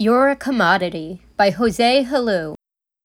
You're a Commodity by Jose Helou.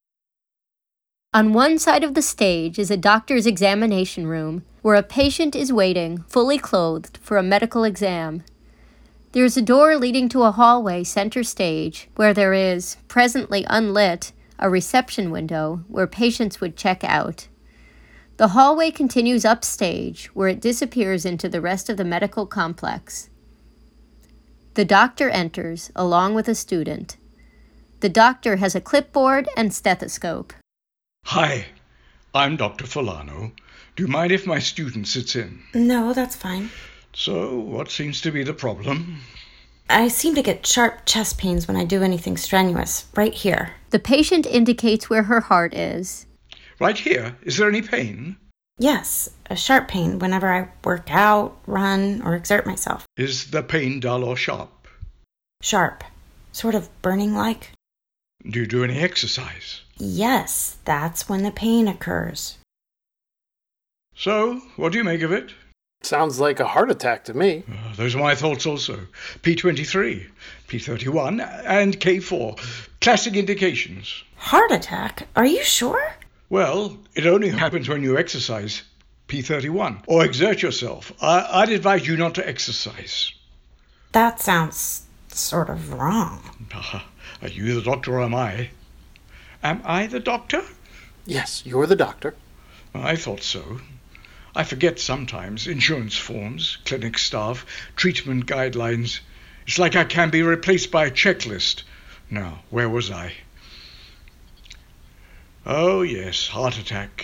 On one side of the stage is a doctor's examination room where a patient is waiting, fully clothed, for a medical exam. There's a door leading to a hallway center stage where there is, presently unlit, a reception window where patients would check out. The hallway continues upstage where it disappears into the rest of the medical complex. The doctor enters, along with a student. The doctor has a clipboard and stethoscope. Hi, I'm Dr. Fulano. Do you mind if my student sits in? No, that's fine. So, what seems to be the problem? I seem to get sharp chest pains when I do anything strenuous, right here. The patient indicates where her heart is. Right here? Is there any pain? Yes, a sharp pain whenever I work out, run, or exert myself. Is the pain dull or sharp? Sharp. Sort of burning-like. Do you do any exercise? Yes, that's when the pain occurs. So, what do you make of it? Sounds like a heart attack to me. Those are my thoughts also. P23, P31, and K4. Classic indications. Heart attack? Are you sure? Well, it only happens when you exercise, P31, or exert yourself. I'd advise you not to exercise. That sounds sort of wrong. Are you the doctor or am I? Am I the doctor? Yes, you're the doctor. I thought so. I forget sometimes. Insurance forms, clinic staff, treatment guidelines. It's like I can be replaced by a checklist. Now, where was I? Oh, yes, heart attack.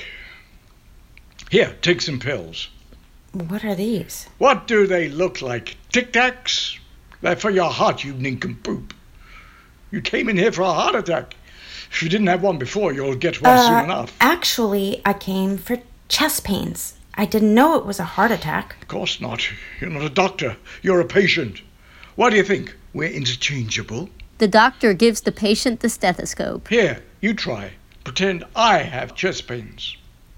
Here, take some pills. What are these? What do they look like? Tic Tacs? They're for your heart, you nincompoop. You came in here for a heart attack. If you didn't have one before, you'll get one soon enough. Actually, I came for chest pains. I didn't know it was a heart attack. Of course not. You're not a doctor. You're a patient. What do you think? We're interchangeable? The doctor gives the patient the stethoscope. Here, you try. Pretend I have chest pains.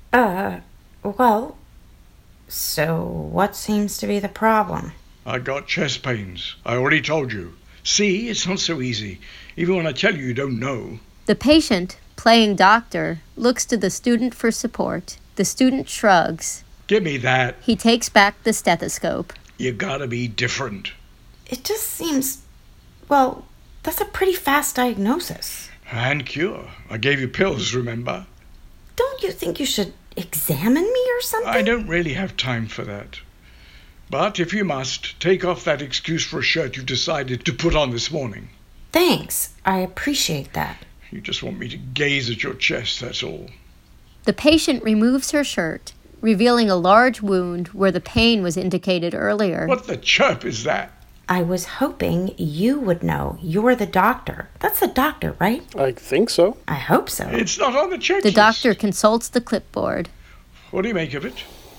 Well, so what seems to be the problem? I got chest pains. I already told you. See, it's not so easy. Even when I tell you, you don't know. The patient, playing doctor, looks to the student for support. The student shrugs. Give me that. He takes back the stethoscope. You gotta be different. It just seems... Well, that's a pretty fast diagnosis. And cure. I gave you pills, remember? Don't you think you should examine me or something? I don't really have time for that. But if you must, take off that excuse for a shirt you've decided to put on this morning. Thanks. I appreciate that. You just want me to gaze at your chest, that's all. The patient removes her shirt, revealing a large wound where the pain was indicated earlier. What the chirp is that? I was hoping you would know. You're the doctor. That's the doctor, right? I think so. I hope so. It's not on the checklist. The doctor consults the clipboard. What do you make of it?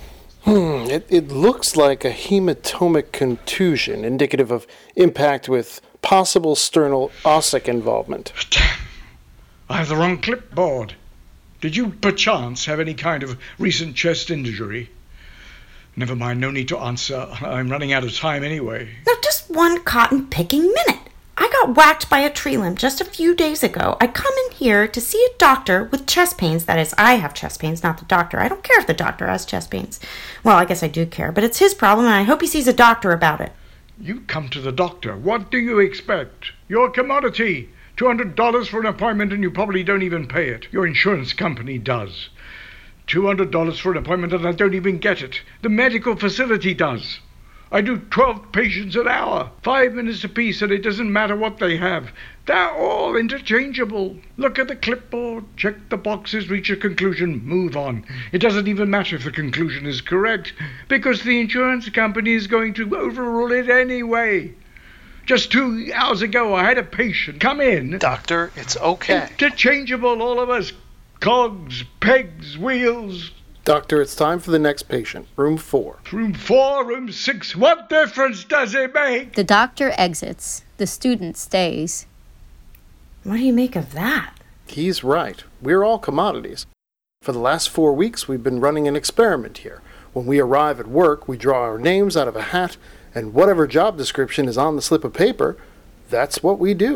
It looks like a hematomic contusion, indicative of impact with possible sternal ossic involvement. Damn. I have the wrong clipboard. Did you, perchance, have any kind of recent chest injury? Never mind, no need to answer. I'm running out of time anyway. Now, just one cotton-picking minute. I got whacked by a tree limb just a few days ago. I come in here to see a doctor with chest pains. That is, I have chest pains, not the doctor. I don't care if the doctor has chest pains. Well, I guess I do care, but it's his problem, and I hope he sees a doctor about it. You come to the doctor. What do you expect? You're a commodity. $200 for an appointment and you probably don't even pay it. Your insurance company does. $200 for an appointment and I don't even get it. The medical facility does. I do 12 patients an hour, 5 minutes apiece, and it doesn't matter what they have. They're all interchangeable. Look at the clipboard, check the boxes, reach a conclusion, move on. It doesn't even matter if the conclusion is correct, because the insurance company is going to overrule it anyway. Just 2 hours ago, I had a patient come in. Doctor, it's okay. Interchangeable, all of us. Cogs, pegs, wheels. Doctor, it's time for the next patient. Room 4. Room 4, room 6. What difference does it make? The doctor exits. The student stays. What do you make of that? He's right. We're all commodities. For the last 4 weeks, we've been running an experiment here. When we arrive at work, we draw our names out of a hat, and whatever job description is on the slip of paper, that's what we do.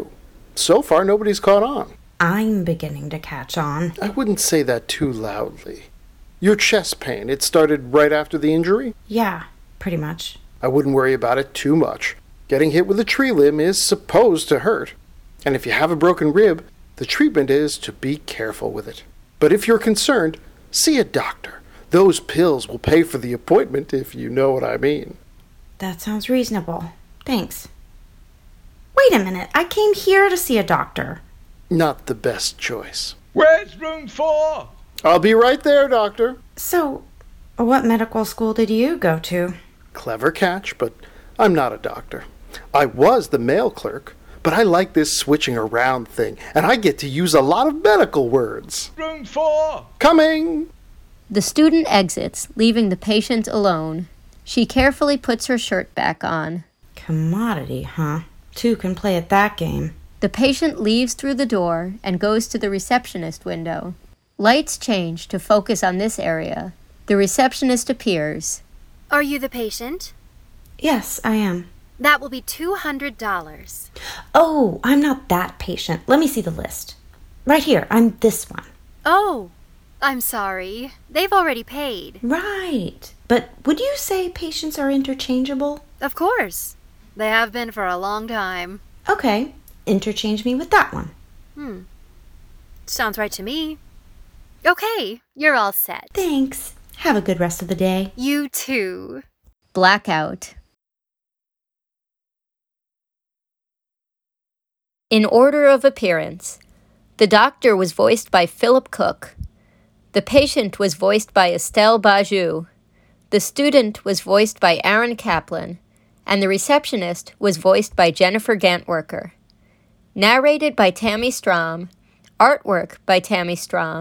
So far, nobody's caught on. I'm beginning to catch on. I wouldn't say that too loudly. Your chest pain, it started right after the injury? Yeah, pretty much. I wouldn't worry about it too much. Getting hit with a tree limb is supposed to hurt. And if you have a broken rib, the treatment is to be careful with it. But if you're concerned, see a doctor. Those pills will pay for the appointment, if you know what I mean. That sounds reasonable. Thanks. Wait a minute, I came here to see a doctor. Not the best choice. Where's room 4? I'll be right there, doctor. So, what medical school did you go to? Clever catch, but I'm not a doctor. I was the mail clerk, but I like this switching around thing, and I get to use a lot of medical words. Room 4! Coming! The student exits, leaving the patient alone. She carefully puts her shirt back on. Commodity, huh? Two can play at that game. The patient leaves through the door and goes to the receptionist window. Lights change to focus on this area. The receptionist appears. Are you the patient? Yes, I am. That will be $200. Oh, I'm not that patient. Let me see the list. Right here, I'm this one. Oh, I'm sorry. They've already paid. Right. But would you say patients are interchangeable? Of course. They have been for a long time. Okay, interchange me with that one. Sounds right to me. Okay, you're all set. Thanks. Have a good rest of the day. You too. Blackout. In order of appearance, the doctor was voiced by Philip Cook. The patient was voiced by Estelle Bajou. The student was voiced by Aaron Kaplan. And the receptionist was voiced by Jennifer Gantwerker. Narrated by Tammy Strom. Artwork by Tammy Strom.